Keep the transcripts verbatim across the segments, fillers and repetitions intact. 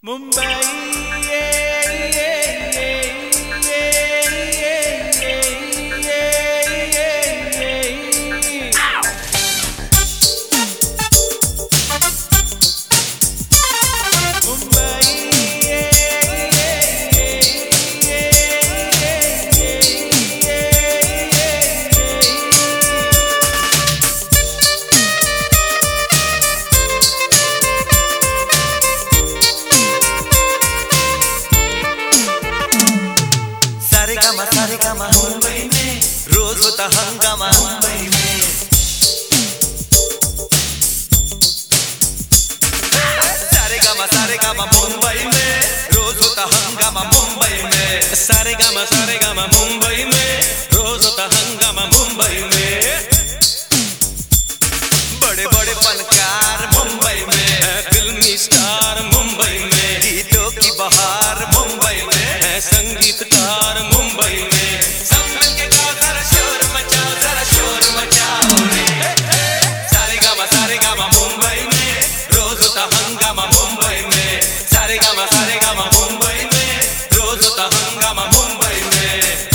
मुंबई ये, ये, ये, ये, ये, ये, ये, ये। मुंबई ये, ये, ये, ये, ये, ये, सारे गामा सारे गामा मुंबई में रोज होता हंगामा मुंबई में। सारे गामा सारे गामा मुंबई में रोज होता हंगामा मुंबई में। सारे गामा सारे गामा मुंबई में रोज होता हंगामा मुंबई में। बड़े बड़े फनकार मुंबई में, फिल्मी स्टार मुंबई में, गीतों की बहार मुंबई में, है संगीतकार मुंबई में। सब मिलके गाओ जरा शोर मचाओ, जरा शोर मचाओ रे। सारे गामा सारे गामा मुंबई में रोज होता हंगामा मुंबई में। सारे गामा सारे गामा मुंबई में रोज होता हंगामा मुंबई में।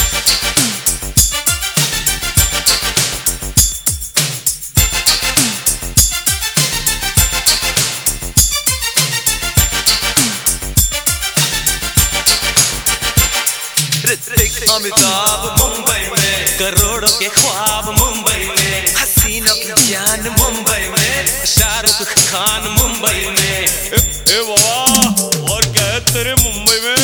ऋतिक अमिताभ मुंबई में, करोड़ों के ख्वाब मुंबई में, हसीनों की जान मुंबई में, शाहरुख खान मुंबई में। ए, ए बाबा, और क्या है तेरे मुंबई में?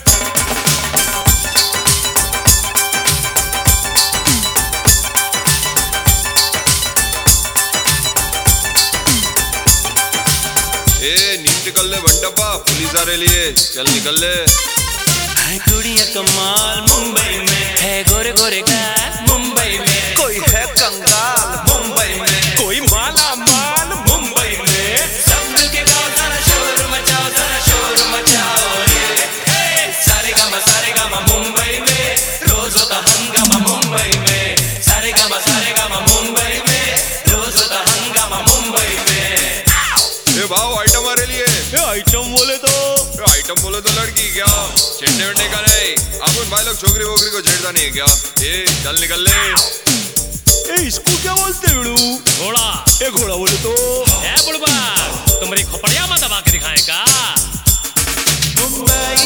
ए नीम निकल ले बंटप्पा, पुलिस आ रही है, चल निकल ले। है गुड़िया कमाल मुंबई में, है गोरे गोरे गाल मुंबई में, कोई है कंगाल मुंबई में, कोई माला माल मुंबई में। सब मिलके गाओ जरा शोर मचाओ, जरा शोर मचाओ रे। सारे गामा सारे गामा मुंबई में रोज होता हंगामा मुंबई में। सारे गामा सारे गामा मुंबई में रोज होता हंगामा मुंबई में। ए भाव आइटम आ रही है। ए आइटम बोले तो ए आइटम बोले तो लड़की क्या छेड़ने वेड़ने का नहीं। अपन भाई लोग छोकरी वोकरी को छेड़ता नहीं है क्या? ए चल निकल ले। ए इसको क्या बोलते बिड़ू? घोड़ा। ए घोड़ा बोले तो ए बुड़बा, तुम्हारी खोपड़िया में दबा के दिखाएं का? मुंबई